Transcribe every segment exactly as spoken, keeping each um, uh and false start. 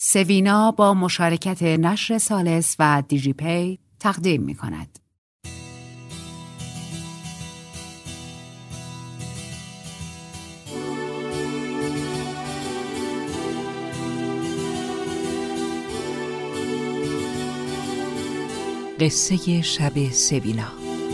سوینا با مشارکت نشر سالس و دیجی پی تقدیم می کند. قصه شب سوینا.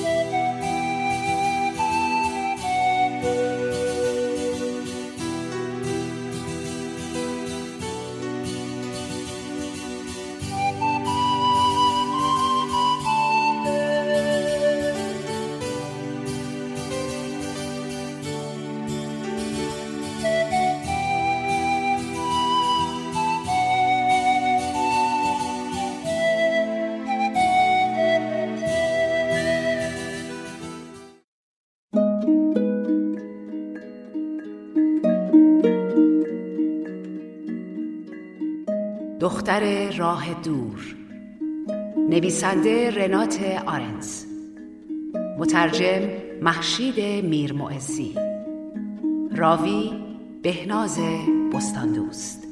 دختر راه دور، نویسنده رنات آرنز، مترجم مهشید میرمعزی، راوی بهناز بستاندوست.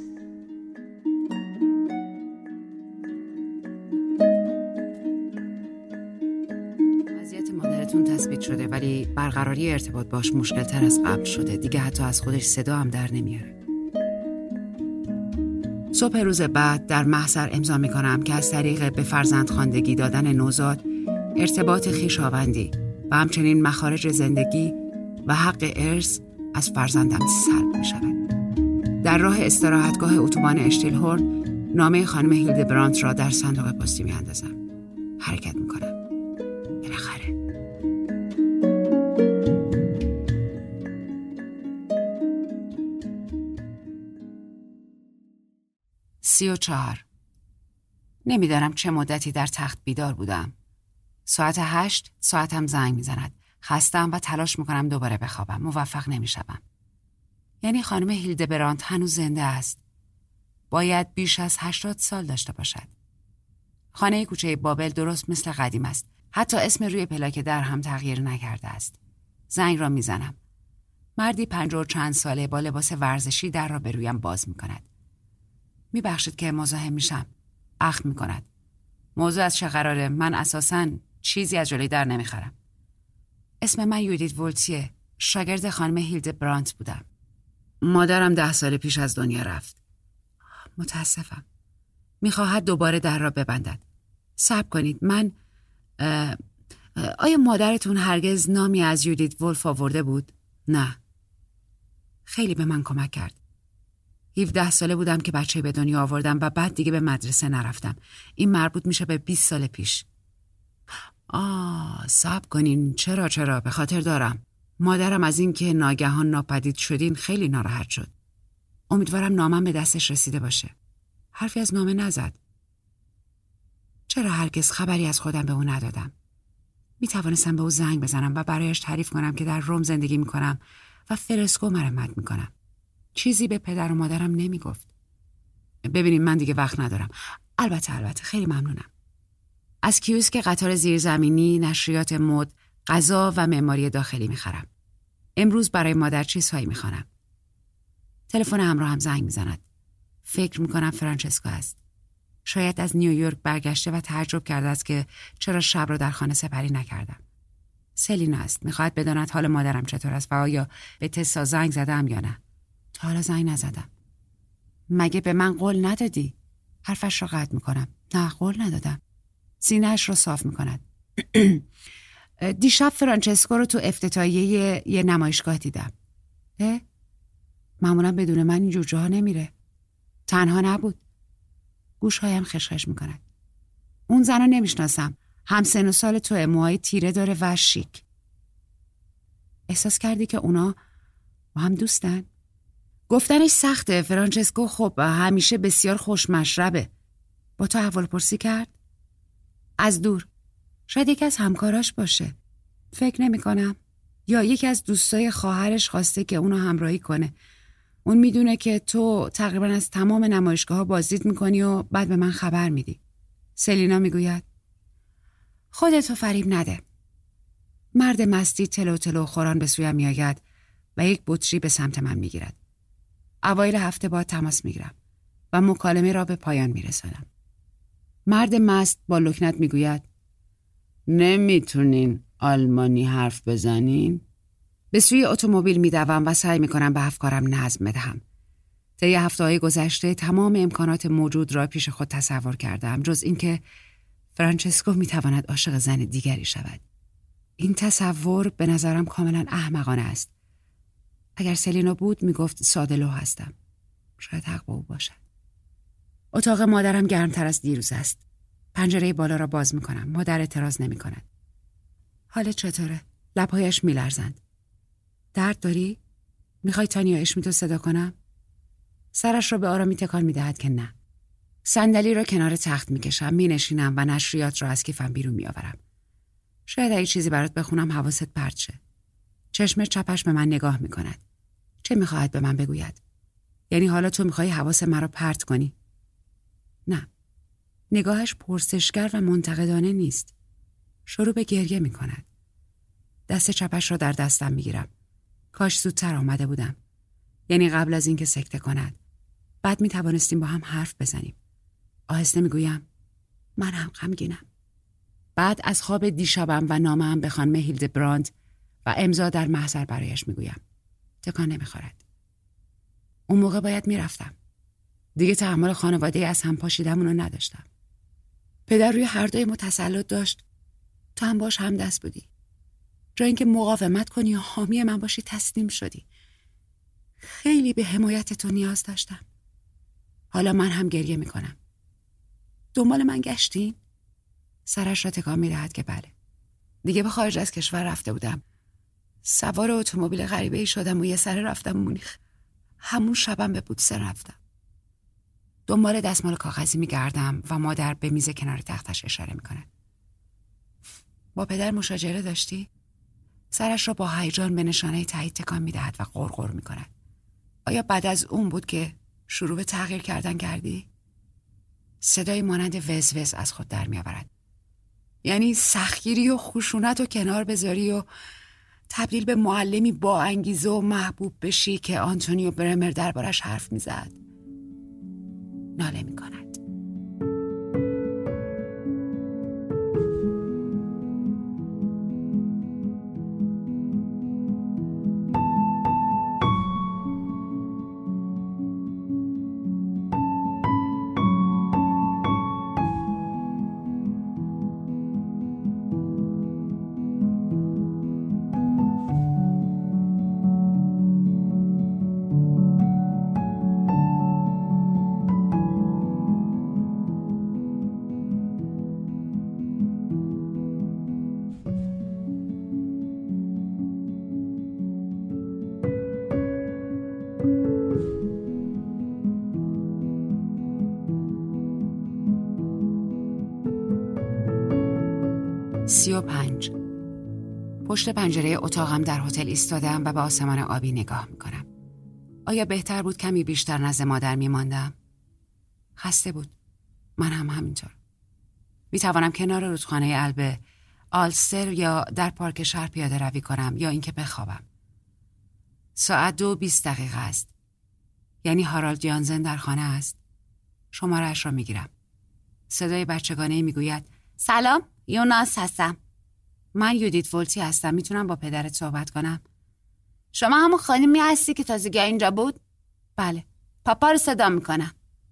وضعیت مادرتون تثبیت شده ولی برقراری ارتباط باش مشکل تر از قبل شده. دیگه حتی از خودش صدا هم در نمیاره. صبح روز بعد در محضر امضا می کنم که از طریق به فرزندخواندگی دادن نوزاد ارتباط خویشاوندی و همچنین مخارج زندگی و حق ارث از فرزندم سلب می شود. در راه استراحتگاه اتوبان اشتیلهورن نامه خانم هیلدبراندت را در صندوق پستی می اندازم. حرکت می کنم. بالاخره. سی و چهار. نمیدانم چه مدتی در تخت بیدار بودم. ساعت هشت ساعتم زنگ میزند. خستم و تلاش میکنم دوباره بخوابم. موفق نمیشوم. یعنی خانم هیلدبراندت هنوز زنده است. باید بیش از هشتاد سال داشته باشد. خانه کوچه بابل درست مثل قدیم است. حتی اسم روی پلاک در هم تغییر نکرده است. زنگ را میزنم. مردی پنجاه و چند ساله با لباس ورزشی در را به رویم باز میکند. میبخشید که مزاحم میشم. اخم میکند. موضوع از چه قراره؟ من اساساً چیزی از جلوی در نمیخرم. اسم من یودیت ولتیه. شاگرد خانم هیلدبراندت بودم. مادرم ده سال پیش از دنیا رفت. متاسفم. میخواهد دوباره در را ببندد. صبر کنید. من اه اه آیا مادرتون هرگز نامی از یودیت ولف آورده بود؟ نه. خیلی به من کمک کرد. هفده ساله بودم که بچه به دنیا آوردم و بعد دیگه به مدرسه نرفتم. این مربوط میشه به بیست سال پیش. آه صبر کنین. چرا چرا به خاطر دارم. مادرم از این که ناگهان ناپدید شدین خیلی ناراحت شد. امیدوارم نامم به دستش رسیده باشه. حرفی از نامه نزد. چرا هرگز خبری از خودم به او ندادم؟ می توانستم به او زنگ بزنم و برایش تعریف کنم که در روم زندگی می کنم و فرسکو مرمت می کنم. چیزی به پدر و مادرم نمی گفت. ببینیم من دیگه وقت ندارم. البته البته خیلی ممنونم. از کیوسک قطار زیرزمینی، نشریات مد، غذا و معماری داخلی می خرم. امروز برای مادر چیزهایی می خوانم. تلفن همراه هم زنگ می زند. فکر می کنم فرانچسکو است. شاید از نیویورک برگشته و تعجب کرده است که چرا شب را در خانه سپری نکردم. سلینا است. می خواهد بداند حال مادرم چطور است و آیا به تسا زنگ زدم یا نه. تا حالا زنگ نزدم. مگه به من قول ندادی؟ حرفش را قطع می کنم. نه قول ندادم. سینه‌اش را صاف می کند. دیشب فرانچسکو رو تو افتتاحیه یه نمایشگاه دیدم. اه؟ معمولا بدون من این جور جاها نمیره. تنها نبود. گوشهایم خشخش می کند. اون زنو نمیشناسم. هم سن و سال توه، موهای تیره داره و شیک. احساس کردی که اونا با هم دوستن؟ گفتنش سخته. فرانچسکو خب همیشه بسیار خوشمشربه. با تو احوالپرسی کرد؟ از دور. شاید یکی از همکاراش باشه. فکر نمی کنم. یا یکی از دوستای خواهرش خواسته که اونو همراهی کنه. اون میدونه که تو تقریبا از تمام نمایشگاه ها بازدید میکنی و بعد به من خبر میدی. سلینا میگوید خودتو فریب نده. مرد مستی تلو تلو خوران به سویم میآید و یک بطری به سمت من میگیرد. اوایل هفته بعد تماس میگیرم. و مکالمه را به پایان میرسانم. مرد مست با لکنت میگوید نمیتونین آلمانی حرف بزنین؟ به سوی اتومبیل میدوم و سعی میکنم به افکارم نظم بدهم. طی هفته‌های گذشته تمام امکانات موجود را پیش خود تصور کردم جز اینکه فرانچسکو میتواند عاشق زن دیگری شود. این تصور به نظرم کاملا احمقانه است. اگر سلینا بود میگفت ساده‌لوح هستم. شاید حق با او باشد. اتاق مادرم گرمتر از دیروز است. پنجره بالا را باز میکنم. مادر اعتراض نمی کند. حالت چطوره؟ لبهایش میلرزند. درد داری؟ میخوای تانیا اشمیتو صدا کنم؟ سرش را به آرامی تکان میدهد که نه. صندلی را کنار تخت میکشم، مینشینم و نشریات را از کیفم بیرون میآورم. شاید اگه چیزی برات بخونم حواست پرت شه. چشم چپش به من نگاه میکند. چه میخواهد به من بگوید؟ یعنی حالا تو میخوای حواس مرا پرت کنی؟ نه. نگاهش پرسشگر و منتقدانه نیست. شروع به گریه میکند. دست چپش را در دستم میگیرم. کاش زودتر آمده بودم. یعنی قبل از اینکه سکته کند. بعد میتوانستیم با هم حرف بزنیم. آهسته میگویم من هم غمگینم. بعد از خواب دیشبم و نامه‌ام به خانم هیلدبراند و امضا در محضر برایش میگویم. تکان نمیخورد. اون موقع باید میرفتم. دیگه تحمل خانواده از هم پاشیدمون رو نداشتم. پدر روی هر دوی ما تسلط داشت. تو هم باش هم دست بودی. جای اینکه مقاومت کنی و حامی من باشی تسلیم شدی. خیلی به حمایت تو نیاز داشتم. حالا من هم گریه میکنم. دنبال من گشتین؟ سرش را تکان میدهد که بله. دیگه به خارج از کشور رفته بودم. سوار اتومبیل غریبه‌ای شدم و یه سره رفتم مونیخ. همون شبم به بودسن رفتم. دنبال دستمال کاغذی میگردم و مادر به میز کنار تختش اشاره میکنه. با پدر مشاجره داشتی؟ سرش را با هیجان به نشانه تایید تکان میدهد و غرغر میکند. آیا بعد از اون بود که شروع به تغییر کردن کردی؟ صدای مانند وز وز از خود در میآورد. یعنی سختگیری و خشونت و کنار بذاری و تبدیل به معلمی با انگیزه و محبوب بشی که آنتونیو برمر دربارش حرف میزد. ناله میکند. سی و پنج. پشت پنجره اتاقم در هتل ایستادم و به آسمان آبی نگاه میکنم. آیا بهتر بود کمی بیشتر نزد مادر میماندم؟ خسته بود. من هم همینطور. میتوانم کنار رودخانه البه، آلستر یا در پارک شهر پیاده روی کنم یا اینکه بخوابم. ساعت دو بیست دقیقه است. یعنی هارالد یانزن در خانه است. شماره‌اش را میگیرم. صدای بچگانه‌ای میگوید سلام، یوناس هستم. من یودیت ولتی هستم. میتونم با پدرت صحبت کنم؟ شما همون خانمی هستی که تازگی اینجا بود؟ بله. پاپا رو صدا میکنم.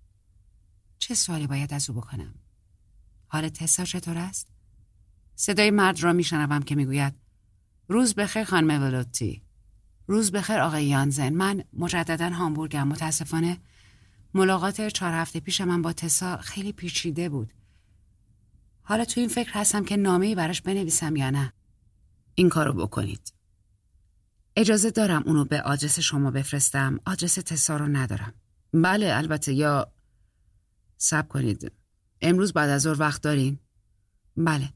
چه سوالی باید از او بکنم؟ حال تسا چطور است؟ صدای مرد را میشنوم که میگوید روز بخیر خانم ولوتی. روز بخیر آقای یانزن. من مجددا هامبورگم. متاسفانه ملاقات چهار هفته پیش من با تسا خیلی پیچیده بود. حالا تو این فکر هستم که نامه‌ای براش بنویسم یا نه. این کارو بکنید. اجازه دارم اونو به آدرس شما بفرستم؟ آدرس تسا رو ندارم. بله البته. یا صبر کنید. امروز بعد از ظهر وقت دارین؟ بله.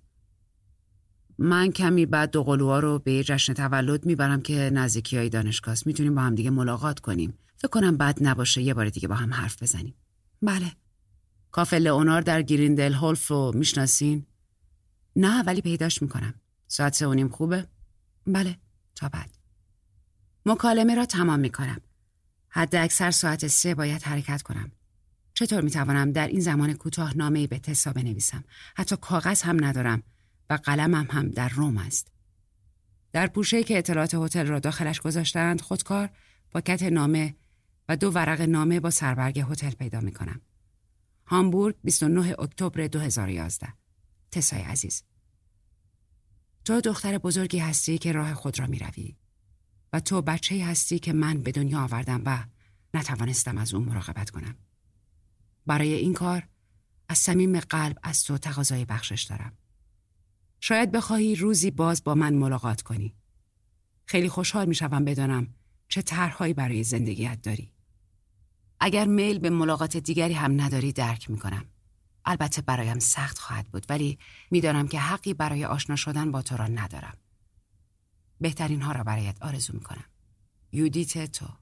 من کمی بعد دو قلوها رو به یه جشن تولد میبرم که نزدیکیای دانشگاه است. میتونیم با هم دیگه ملاقات کنیم. فکر کنم بد نباشه یه بار دیگه با هم حرف بزنیم. بله. کافه لئونار در گریندل هولف رو میشناسین؟ نه ولی پیداش میکنم. ساعت سه و نیم خوبه؟ بله. تا بعد. مکالمه را تمام میکنم. حد اکثر ساعت سه باید حرکت کنم. چطور میتوانم در این زمان کوتاه نامه‌ای به تسا بنویسم؟ حتی کاغذ هم ندارم و قلمم هم در روم است. در پوشه‌ای که اطلاعات هتل را داخلش گذاشتند خودکار پاکت نامه و دو ورق نامه با سربرگ هتل پیدا میکنم. هامبورگ بیست و نه اکتبر دو هزار و یازده. تسای عزیز، تو دختر بزرگی هستی که راه خود را میروی و تو بچه‌ای هستی که من به دنیا آوردم و نتوانستم از اون مراقبت کنم. برای این کار از صمیم قلب از تو تقاضای بخشش دارم. شاید بخواهی روزی باز با من ملاقات کنی. خیلی خوشحال میشم بدانم چه طرح‌هایی برای زندگیت داری. اگر میل به ملاقات دیگری هم نداری درک میکنم. البته برایم سخت خواهد بود، ولی میدانم که حقی برای آشنا شدن با تو را ندارم. بهترین ها را برایت آرزو میکنم. یودیت تو.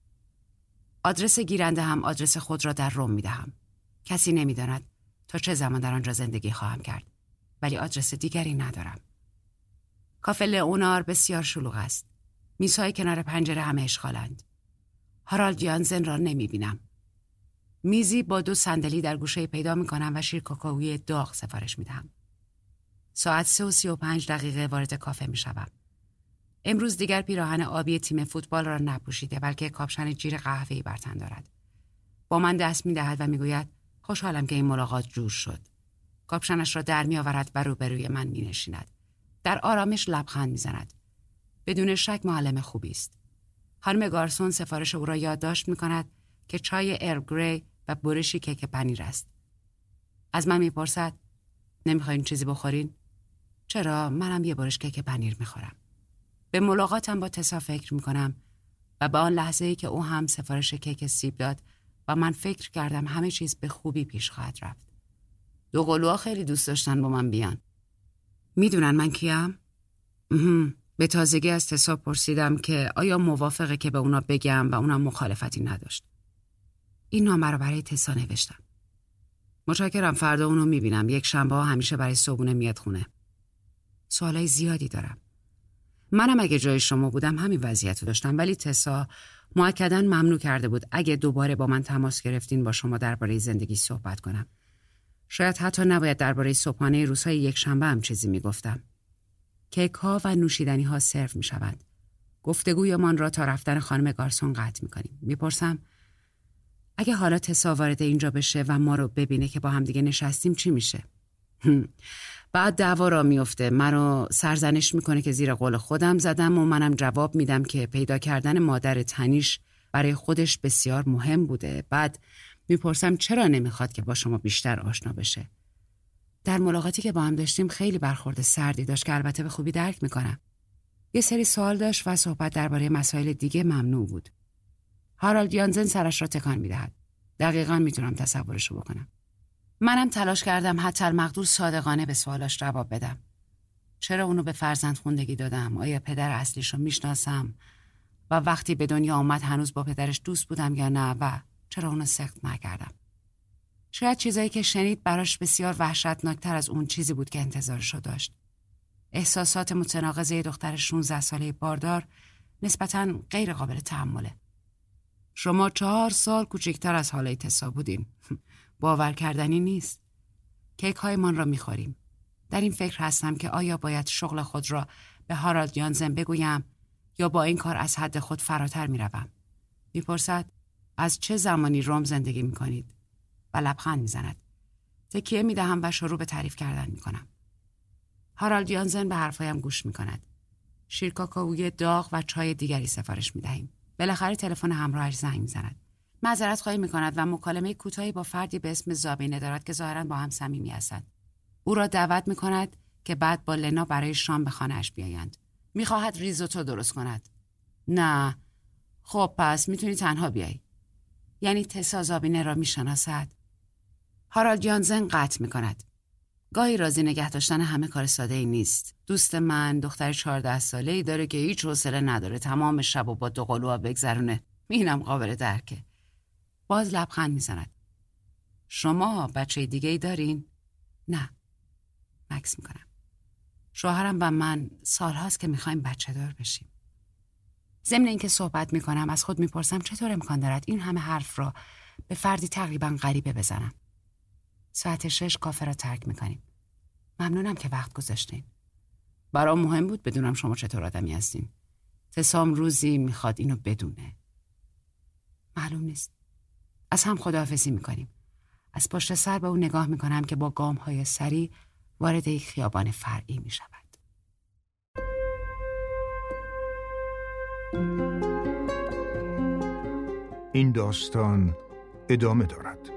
آدرس گیرنده هم آدرس خود را در روم میدهم. کسی نمیداند تا چه زمان در آنجا زندگی خواهم کرد، ولی آدرس دیگری ندارم. کافه لئونار بسیار شلوغ است. میزهای کنار پنجره همه اشغالند. هارالد یانزن را نمیبینم. میزی با دو صندلی در گوشه پیدا میکنم و شیر کاکائویی داغ سفارش میدهم. ساعت سه و سی و پنج دقیقه وارد کافه میشوم. امروز دیگر پیراهن آبی تیم فوتبال را نپوشیده، بلکه کاپشن جیر قهوه‌ای بر تن دارد. با من دست میدهد و میگوید خوشحالم که این ملاقات جور شد. کاپشنش را در میآورد و روبروی من مینشیند. در آرامش لبخند میزند. بدون شک معلم خوبی است. خانم گارسون سفارش او را یادداشت میکند که چای ارل گری و برشی کیک پنیر است. از من میپرسد نمیخواین چیزی بخورین؟ چرا؟ منم یه برش کیک پنیر میخورم. به ملاقاتم با تسا فکر میکنم و به آن لحظه‌ای که او هم سفارش کیک سیب داد و من فکر کردم همه چیز به خوبی پیش خواهد رفت. دو قلوها خیلی دوست داشتن با من بیان. میدونن من کیم؟ به تازگی از تسا پرسیدم که آیا موافقه که به اونا بگم و اونم مخالفتی نداشت. این نامه رو برای تسا نوشتم. متشکرم، فردا اونو میبینم. یک شنبه همیشه برای صبحونه میاد خونه. سوالای زیادی دارم. منم اگه جای شما بودم همین وضعیت رو داشتم، ولی تسا مؤکداً ممنوع کرده بود اگه دوباره با من تماس گرفتین با شما درباره زندگی صحبت کنم. شاید حتی نباید درباره صبحانه روزهای یک شنبه هم چیزی میگفتم. کیک ها و نوشیدنی ها سرو میشوند. گفتگویمان را تا رفتن خانم گارسون قطع میکنیم. میپرسم اگه حالا تسا وارد اینجا بشه و ما رو ببینه که با هم دیگه نشستیم چی میشه؟ بعد دعوا را میفته. منو سرزنش میکنه که زیر قول خودم زدم و منم جواب میدم که پیدا کردن مادر تنیش برای خودش بسیار مهم بوده. بعد میپرسم چرا نمیخواد که با شما بیشتر آشنا بشه. در ملاقاتی که با هم داشتیم خیلی برخورد سردی داشت که البته به خوبی درک میکنم. یه سری سوال داشت و صحبت درباره مسائل دیگه ممنوع بود. هارالد یانزن سرش را تکان میدهد. دقیقاً میتونم تصورشو بکنم. منم تلاش کردم حتی المقدور صادقانه به سوالاش جواب بدم. چرا اونو به فرزند خوندگی دادم؟ آیا پدر اصلیشو میشناسم؟ و وقتی به دنیا آمد هنوز با پدرش دوست بودم یا نه؟ و چرا اونو سخت نکردم؟ شاید چیزایی که شنید براش بسیار وحشتناکتر از اون چیزی بود که انتظارشو داشت. احساسات متناقضه دختر شانزده ساله باردار نسبتاً غیر قابل تحمله. شما چهار سال کوچکتر از حالای تسا بودین. باور کردنی نیست. کیک های من را میخوریم. در این فکر هستم که آیا باید شغل خود را به هارالد یانزن بگویم یا با این کار از حد خود فراتر میروم. میپرسد از چه زمانی روم زندگی میکنید؟ و لبخند میزند. تکیه میدهم و شروع به تعریف کردن میکنم. هارالد یانزن به حرفایم گوش میکند. شیر کاکائویی داغ و چای دیگری سفارش میدهیم. بالاخره تلفن همراهش زنگ میزند. معذرت خواهی میکند و مکالمه کوتاهی با فردی به اسم زابینه دارد که ظاهراً با هم صمیمی هستند. او را دعوت میکند که بعد با لنا برای شام به خانه‌اش بیایند. میخواهد ریزوتو درست کند. نه. خب پس میتونی تنها بیای. یعنی تسا زابینه را میشناسد. هارالد یانزن قطع میکند. گاهی راضی نگه داشتن همه کار ساده ای نیست. دوست من دختر چهارده ساله‌ای داره که هیچ حوصله نداره تمام شب و با دو قلوها بگذرونه. اینم قابل درکه. باز لبخند میزند. شما بچه دیگه ای دارین؟ نه. مکس میکنم. شوهرم و من سالهاست که میخوایم بچه دار بشیم. ضمن اینکه صحبت میکنم از خود میپرسم چطور امکان دارد این همه حرف را به فردی تقریبا غریبه بزنم. ساعت شش کافه را ترک میکنیم. ممنونم که وقت گذاشتین. برام مهم بود بدونم شما چطور آدمی هستین. تسام روزی میخواد اینو بدونه. معلوم نیست. از هم خداحافظی میکنیم. از پشت سر به اون نگاه میکنم که با گام های سری وارد یک خیابان فرعی میشود. این داستان ادامه دارد.